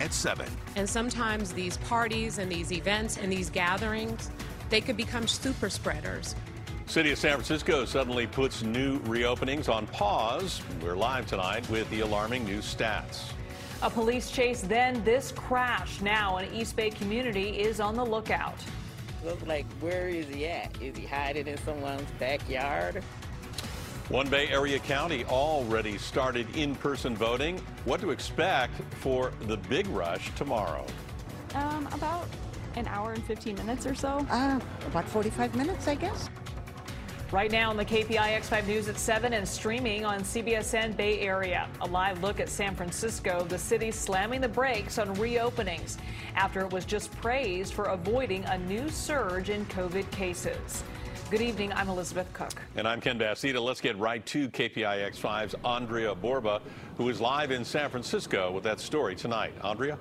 at 7. And sometimes these parties and these events and these gatherings, they could become super spreaders. City of San Francisco suddenly puts new reopenings on pause. We're live tonight with the alarming new stats. A police chase, then this crash. Now an East Bay community is on the lookout. Looks like, where is he at? Is he hiding in someone's backyard? One Bay Area county already started in-person voting. What to expect for the big rush tomorrow? About an hour and 15 minutes or so. About 45 minutes, I guess. Right now on the KPI X5 News at 7 and streaming on CBSN Bay Area. A live look at San Francisco, the city slamming the brakes on reopenings after it was just praised for avoiding a new surge in COVID cases. Good evening, I'm Elizabeth Cook. And I'm Ken Bastida. Let's get right to KPI X5's Andrea Borba, who is live in San Francisco with that story tonight. Andrea?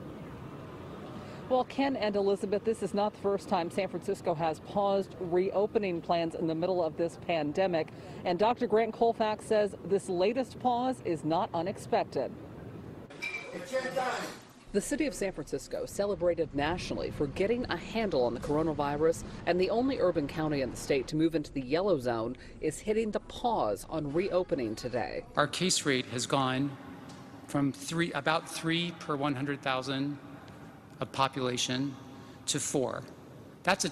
Well, Ken and Elizabeth, this is not the first time San Francisco has paused reopening plans in the middle of this pandemic. And Dr. Grant Colfax says this latest pause is not unexpected. The city of San Francisco celebrated nationally for getting a handle on the coronavirus, and the only urban county in the state to move into the yellow zone is hitting the pause on reopening today. Our case rate has gone from about 3 per 100,000 of population to 4. That's a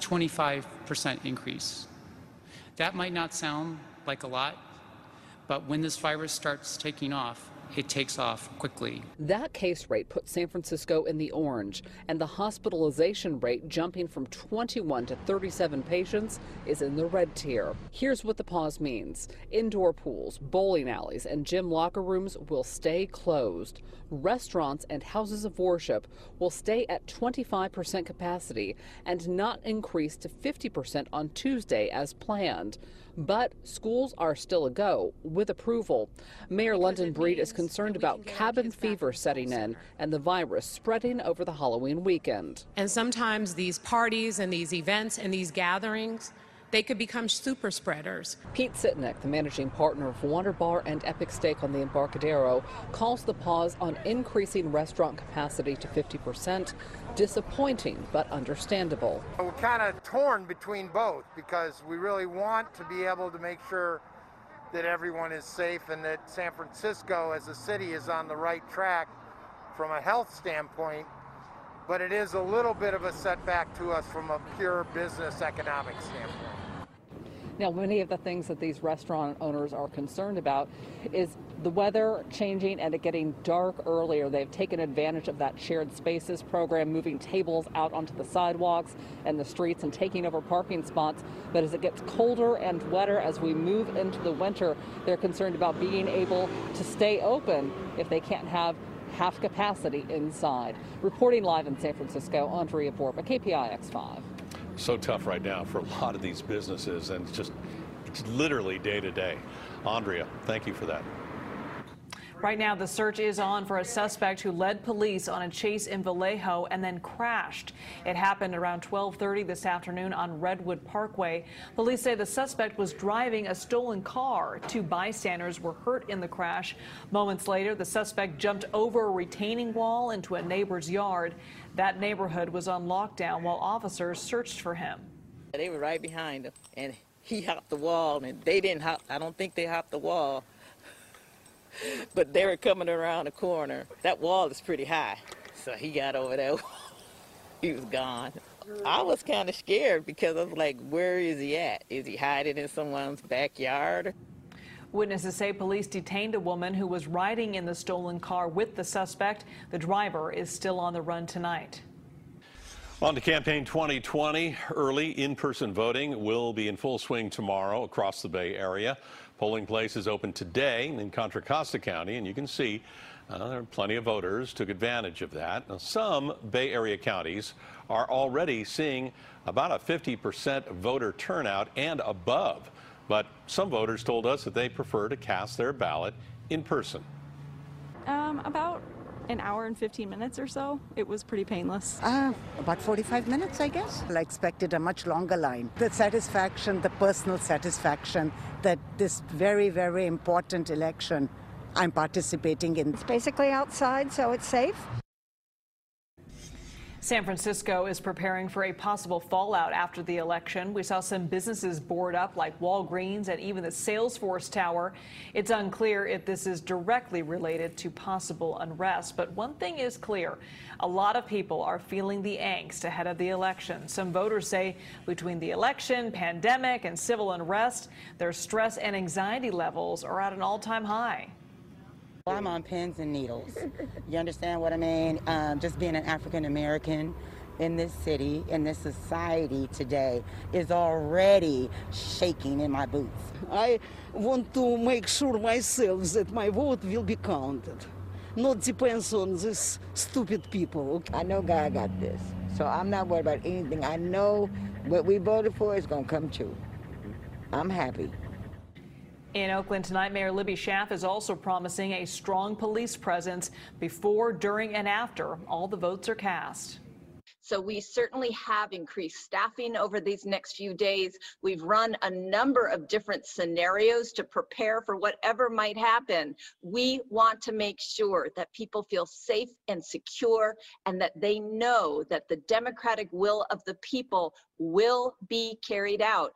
25% increase. That might not sound like a lot, but when this virus starts taking off, it takes off quickly. That case rate put San Francisco in the orange, and the hospitalization rate jumping from 21 to 37 patients is in the red tier. Here's what the pause means. Indoor pools, bowling alleys, and gym locker rooms will stay closed. Restaurants and houses of worship will stay at 25% capacity and not increase to 50% on Tuesday as planned. But schools are still a go with approval. Mayor London Breed is concerned about cabin fever setting in and the virus spreading over the Halloween weekend. And sometimes these parties and these events and these gatherings, they could become super spreaders. Pete Sitnick, the managing partner of Wonder Bar and Epic Steak on the Embarcadero, calls the pause on increasing restaurant capacity to 50% disappointing but understandable. We're kind of torn between both because we really want to be able to make sure that everyone is safe and that San Francisco as a city is on the right track from a health standpoint, but it is a little bit of a setback to us from a pure business economic standpoint. Now, many of the things that these restaurant owners are concerned about is the weather changing and it getting dark earlier. They've taken advantage of that shared spaces program, moving tables out onto the sidewalks and the streets and taking over parking spots. But as it gets colder and wetter as we move into the winter, they're concerned about being able to stay open if they can't have half capacity inside. Reporting live in San Francisco, Andrea Borba, KPI X5. So tough right now for a lot of these businesses, and it's literally day to day. Andrea, thank you for that. Right now, the search is on for a suspect who led police on a chase in Vallejo and then crashed. It happened around 12:30 this afternoon on Redwood Parkway. Police say the suspect was driving a stolen car. 2 bystanders were hurt in the crash. Moments later, the suspect jumped over a retaining wall into a neighbor's yard. That neighborhood was on lockdown while officers searched for him. They were right behind him, and he hopped the wall, and they didn't hop. I don't think they hopped the wall. But they were coming around the corner. That wall is pretty high, so he got over there. He was gone. I was kind of scared because I was like, where is he at? Is he hiding in someone's backyard? Witnesses say police detained a woman who was riding in the stolen car with the suspect. The driver is still on the run tonight. On to Campaign 2020. Early in-person voting will be in full swing tomorrow across the Bay Area. Polling places open today in Contra Costa County, and you can see there are plenty of voters took advantage of that. Now, some Bay Area counties are already seeing about a 50% voter turnout and above. But some voters told us that they prefer to cast their ballot in person. About an hour and 15 minutes or so. It was pretty painless. About 45 minutes, I guess. I expected a much longer line. The satisfaction, the personal satisfaction that this very, very important election I'm participating in. It's basically outside, so it's safe. San Francisco is preparing for a possible fallout after the election. We saw some businesses board up like Walgreens and even the Salesforce Tower. It's unclear if this is directly related to possible unrest. But one thing is clear. A lot of people are feeling the angst ahead of the election. Some voters say between the election, pandemic, and civil unrest, their stress and anxiety levels are at an all-time high. I'm on pins and needles. You understand what I mean? Just being an African American in this city, in this society today, is already shaking in my boots. I want to make sure myself that my vote will be counted. Not depends on these stupid people. I know God got this, so I'm not worried about anything. I know what we voted for is going to come true. I'm happy. In Oakland tonight, Mayor Libby Schaaf is also promising a strong police presence before, during, and after all the votes are cast. So we certainly have increased staffing over these next few days. We've run a number of different scenarios to prepare for whatever might happen. We want to make sure that people feel safe and secure and that they know that the democratic will of the people will be carried out.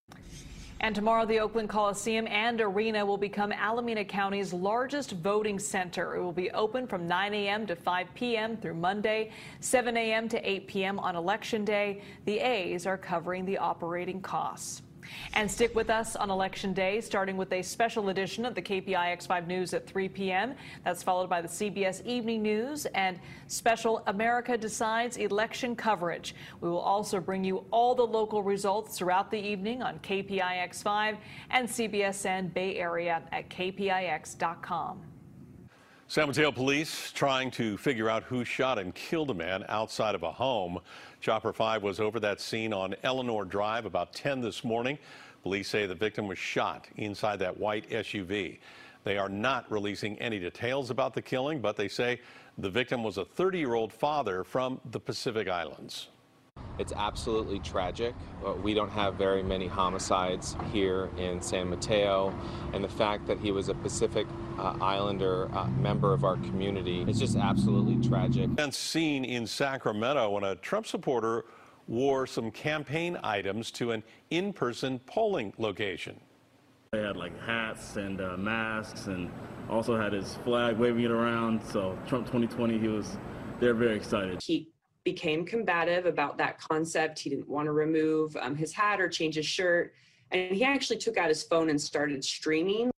And tomorrow, the Oakland Coliseum and Arena will become Alameda County's largest voting center. It will be open from 9 a.m. to 5 p.m. through Monday, 7 a.m. to 8 p.m. on Election Day. The A's are covering the operating costs. And stick with us on Election Day, starting with a special edition of the KPIX 5 News at 3 p.m. That's followed by the CBS Evening News and special America Decides election coverage. We will also bring you all the local results throughout the evening on KPIX 5 and CBSN Bay Area at KPIX.com. San Mateo police trying to figure out who shot and killed a man outside of a home. Chopper 5 was over that scene on Eleanor Drive about 10 this morning. Police say the victim was shot inside that white SUV. They are not releasing any details about the killing, but they say the victim was a 30-year-old father from the Pacific Islands. It's absolutely tragic. We don't have very many homicides here in San Mateo, and the fact that he was a Pacific Islander member of our community is just absolutely tragic. And seen in Sacramento when a Trump supporter wore some campaign items to an in-person polling location. They had like hats and masks, and also had his flag waving it around. So Trump 2020, they're very excited. He became combative about that concept. He didn't want to remove his hat or change his shirt. And he actually took out his phone and started streaming.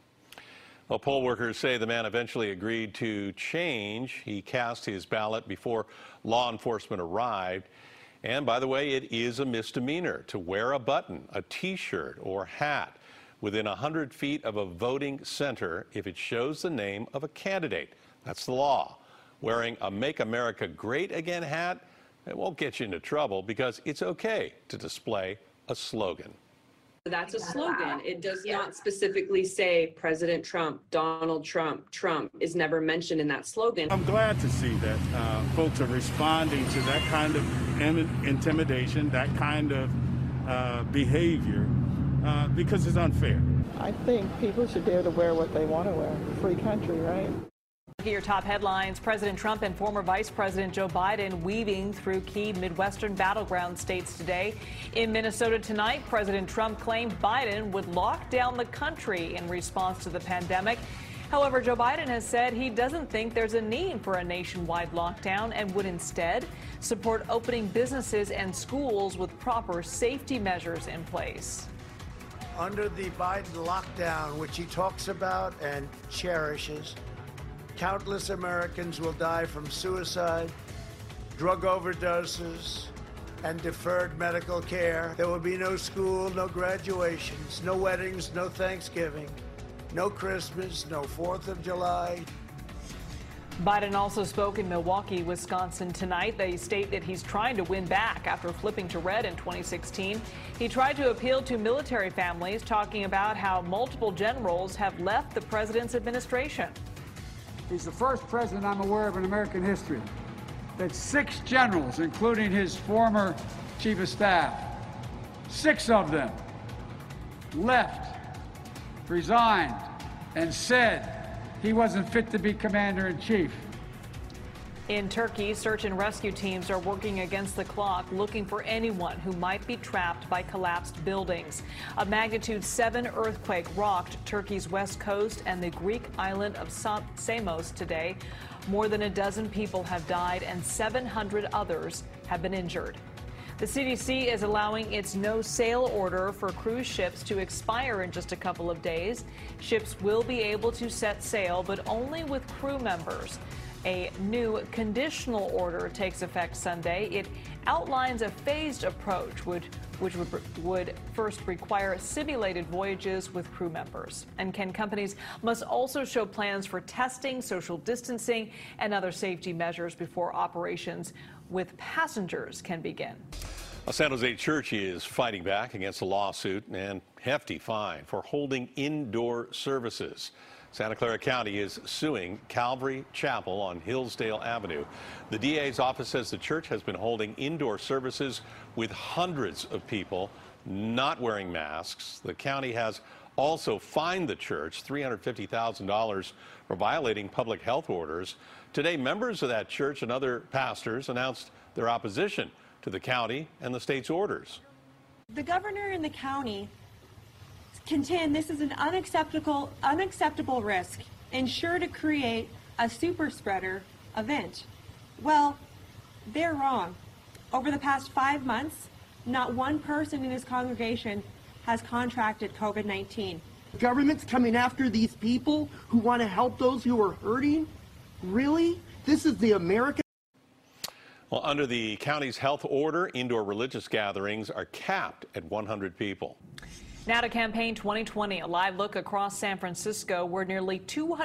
Well, poll workers say the man eventually agreed to change. He cast his ballot before law enforcement arrived. And by the way, it is a misdemeanor to wear a button, a T-shirt, or hat within 100 feet of a voting center if it shows the name of a candidate. That's the law. Wearing a Make America Great Again hat, it won't get you into trouble because it's okay to display a slogan. That's a slogan. It does not specifically say President Trump, Donald Trump. Trump is never mentioned in that slogan. I'm glad to see that folks are responding to that kind of intimidation, that kind of behavior, because it's unfair. I think people should be able to wear what they want to wear. Free country, right? Look at your top headlines. President Trump and former Vice President Joe Biden weaving through key Midwestern battleground states today. In Minnesota tonight, President Trump claimed Biden would lock down the country in response to the pandemic. However, Joe Biden has said he doesn't think there's a need for a nationwide lockdown and would instead support opening businesses and schools with proper safety measures in place. Under the Biden lockdown, which he talks about and cherishes, countless Americans will die from suicide, drug overdoses, and deferred medical care. There will be no school, no graduations, no weddings, no Thanksgiving, no Christmas, no 4th of July. Biden also spoke in Milwaukee, Wisconsin tonight. They state that he's trying to win back after flipping to red in 2016. He tried to appeal to military families, talking about how multiple generals have left the president's administration. He's the first president I'm aware of in American history that 6 generals, including his former chief of staff, 6 of them left, resigned, and said he wasn't fit to be commander-in-chief. In Turkey, search and rescue teams are working against the clock, looking for anyone who might be trapped by collapsed buildings. A magnitude 7 earthquake rocked Turkey's west coast and the Greek island of Samos today. More than a dozen people have died and 700 others have been injured. The CDC is allowing its no-sail order for cruise ships to expire in just a couple of days. Ships will be able to set sail, but only with crew members. A new conditional order takes effect Sunday. It outlines a phased approach, which would first require simulated voyages with crew members. And companies must also show plans for testing, social distancing, and other safety measures before operations with passengers can begin. A San Jose church is fighting back against a lawsuit and hefty fine for holding indoor services. Santa Clara County is suing Calvary Chapel on Hillsdale Avenue. The DA's office says the church has been holding indoor services with hundreds of people not wearing masks. The county has also fined the church $350,000 for violating public health orders. Today, members of that church and other pastors announced their opposition to the county and the state's orders. The governor and the county contend this is an unacceptable risk and sure to create a super spreader event. Well, they're wrong. Over the past 5 months, not one person in this congregation has contracted COVID-19. Government's coming after these people who want to help those who are hurting? Really? This is the American. Well, under the county's health order, indoor religious gatherings are capped at 100 people. Now to Campaign 2020, a live look across San Francisco where nearly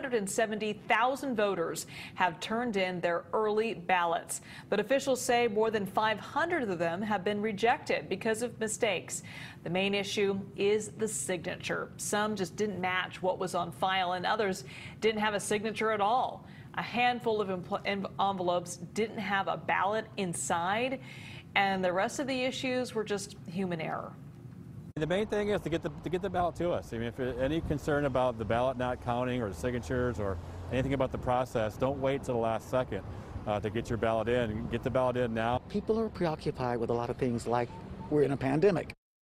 270,000 voters have turned in their early ballots. But officials say more than 500 of them have been rejected because of mistakes. The main issue is the signature. Some just didn't match what was on file and others didn't have a signature at all. A handful of envelopes didn't have a ballot inside, and the rest of the issues were just human error. The main thing is to get the ballot to us. I mean, if there's any concern about the ballot not counting or the signatures or anything about the process, don't wait till the last second to get your ballot in. Get the ballot in now. People are preoccupied with a lot of things like we're in a pandemic.